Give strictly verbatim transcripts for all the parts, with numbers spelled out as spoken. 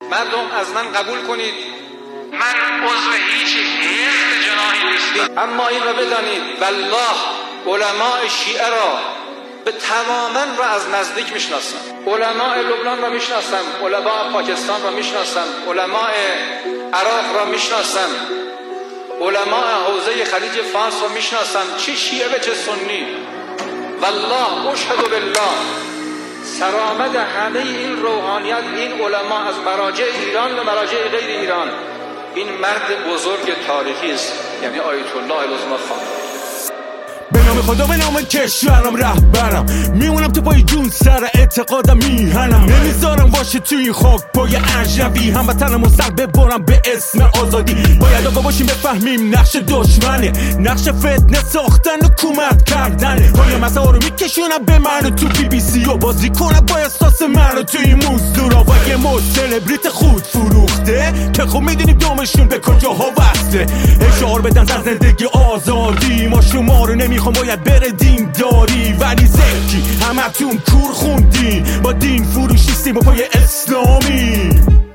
مردم از من قبول کنید من عضو هیچ حزب جناحی نیستم، اما این را بدانید والله علماء شیعه را به تماما را از نزدیک میشناسم. علماء لبنان را میشناسم، علماء پاکستان را میشناسم، علماء عراق را میشناسم، علماء حوزه خلیج فارس را میشناسم، چه شیعه و چه سنی. والله اشهد بالله سرآمد همه این روحانیت، این علما از مراجع ایران و مراجع غیر ایران، این مرد بزرگ تاریخی است، یعنی آیت الله العظمی خامنه‌ای. به نام خدا به نام کشورم رهبرم، میمونم تو پای جون سر اعتقادم میهنم، نمیذارم باشه توی این خاک پای اجنبی، هموطنم و سر ببرم به اسم آزادی. باید آقا باشیم بفهمیم نقش دشمنه، نقش فتنه ساختن و حکومت کردنه. پای مسئله رو میکشونم به من و تو بی بی سی و بازی کنم با احساس من و توی این موزدورا و یه مو سلبریت خود فروخته که خب میدونیم دومشون به کجاها وصله. اشعار بدن در زندگی آزادی، ما شما رو نمیخوام باید بره دین داری، ولی زکی همتون کور خوندین، با دین فروشیستیم و پای اسلامی.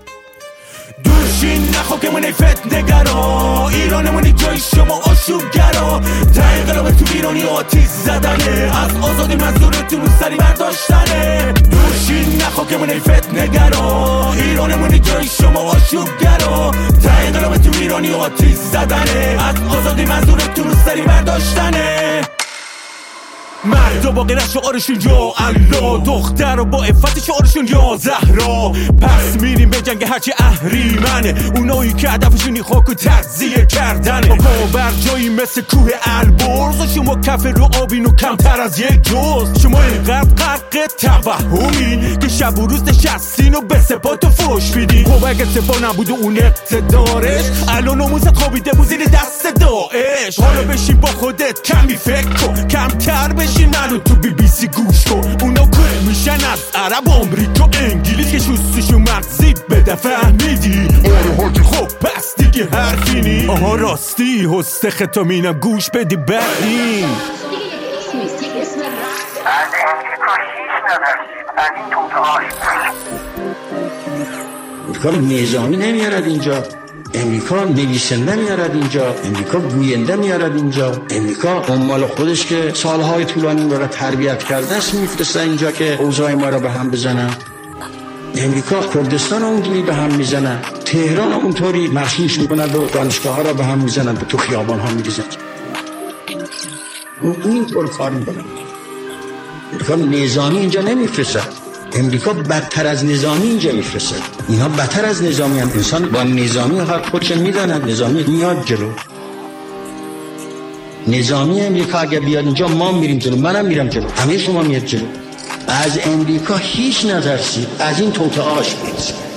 دوشین نخوا که من فتنه‌گرا، ایرانمونی جای شما آشوبگرا، ته قلاب تو ایرانی آتیش زدنه، از آزادی منظورتون رو سری برداشتنه. دوشین نخوا که من فتنه‌گرا، ایرانمونی جای شما آشوبگرا، ته قلاب تو ایرانی آتیش زدنه، از آزادی منظورتون رو سری برداشتنه. مرد و با غیرت شعارشون یا الله، دختر و با عفت شعارشون یا زهرا. پس میریم به جنگ هرچی اهریمنه، اونایی که هدفشون این خاک و تجزیه کردنه. با بر جایی مثل کوه البرز و شما کف رو آبین و کمتر از یک جز. شما اینقدر غرق توهمین که شب و روز نشستین و به سپات و فوش میدین. خب اگه سپاه نبود و اون اقتدارش، الان نموزت خوابیده بود زیر دست داعش. حالا بشین با خودت کمی فکر کن، کمتر بشین منو تو بی بی سی گوش کن. اونا کل میشن از عرب آمریکا انگلیس که شستشون مغزی بده، فهمیدی؟ آره حاجی خب پس دیگه حرفی نی. آها راستی هسته ختامینم گوش بدی بدین. از امریکا هیچ ندارسید، از این توت آش امریکا نظامی نمیارد اینجا، امریکا نویسنده میارد اینجا، امریکا گوینده میارد اینجا، امریکا عمال خودش که سالهای طولانی ما را تربیت کرده است میفرسته اینجا که اوضاع ما را به هم بزنن. امریکا کردستان اونجوری به هم میزنن، تهران اونطوری مخصوص میکنند و دانشگاه ها را به هم میزنند و تو خیابان ها میریزند. این طور کار میکنند. امریکا نظامی اینجا نمیفرسد، امریکا بدتر از نظامی اینجا میفرسته. اینا بدتر از نظامی هم. انسان با نظامی هر خودش میداند، نظامی میاد جلو. نظامی امریکا اگه بیاد اینجا ما میریم جلو، منم میرم جلو، همه شما میاد جلو. از امریکا هیچ نترسید، از این توت آش برسید.